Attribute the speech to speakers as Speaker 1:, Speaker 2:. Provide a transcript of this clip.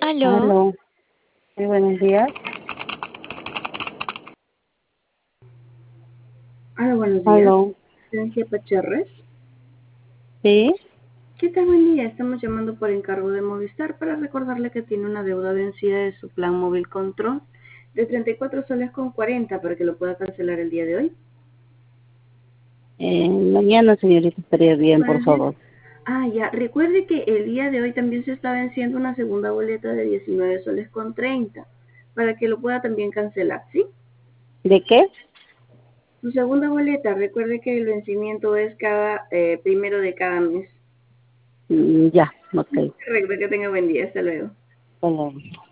Speaker 1: Aló,
Speaker 2: Aló, muy buenos días.
Speaker 3: Hola, buenos días.
Speaker 2: Aló,
Speaker 3: Sergio Pacherres.
Speaker 2: sí,
Speaker 3: ¿Qué tal? Buen día. Estamos llamando por encargo de Movistar para recordarle que tiene una deuda vencida de su plan móvil Control de 34 soles con 40 para que lo pueda cancelar el día de hoy.
Speaker 2: mañana, señorita, estaría bien, por
Speaker 3: Buenos días.
Speaker 2: favor.
Speaker 3: Ya. Recuerde que el día de hoy también se está venciendo una segunda boleta de 19 soles con 30 para que lo pueda también cancelar, ¿sí?
Speaker 2: ¿De qué?
Speaker 3: Su segunda boleta, recuerde que el vencimiento es cada primero de cada mes.
Speaker 2: Ya, ok.
Speaker 3: Correcto, que tenga buen día. Hasta luego.
Speaker 2: Hasta luego.